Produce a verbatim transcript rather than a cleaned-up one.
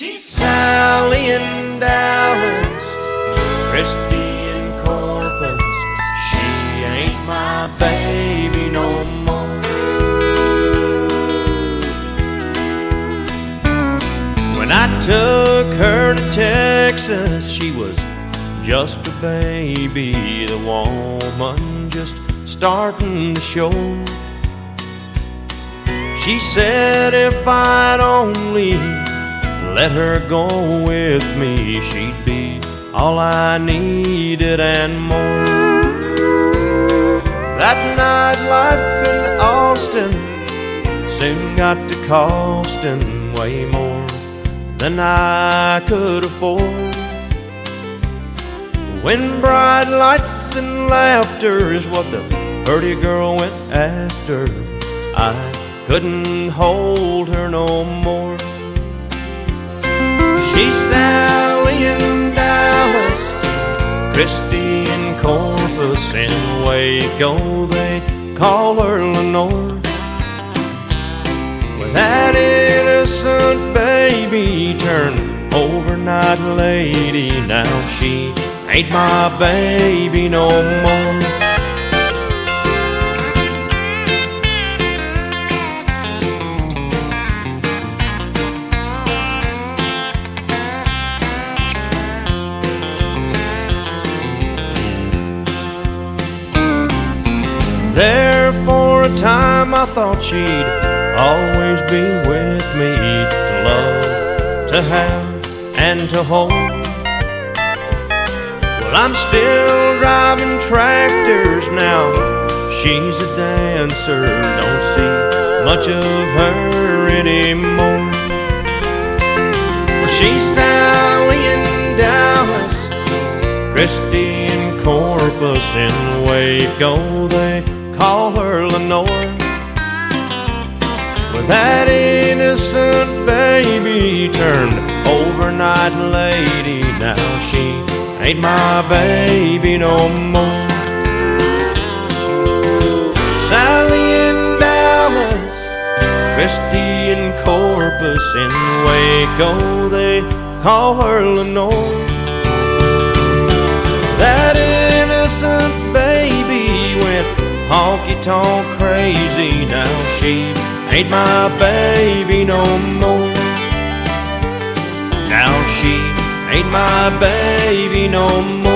She's Sally in Dallas, Christy in Corpus. She ain't my baby no more. When I took her to Texas, she was just a baby, the woman just starting to show. She said if I'd only let her go with me, she'd be all I needed and more. That night life in Austin soon got to costing way more than I could afford. When bright lights and laughter is what the pretty girl went after, I couldn't hold her no more. She's Sally in Dallas, Christy in Corpus, in Waco they call her Lenore. Well, that innocent baby turned overnight lady. Now she ain't my baby no more. There for a time I thought she'd always be with me, to love, to have, and to hold. Well, I'm still driving tractors now, she's a dancer, don't see much of her anymore. Well, she's Sally in Dallas, Christy in Corpus, in Waco they call her Lenore. Well, that innocent baby turned overnight lady. Now she ain't my baby no more. Sally in Dallas, Christy in Corpus, in Waco they call her Lenore. That innocent baby went honky-tonk crazy. Now she ain't my baby no more. Now she ain't my baby no more.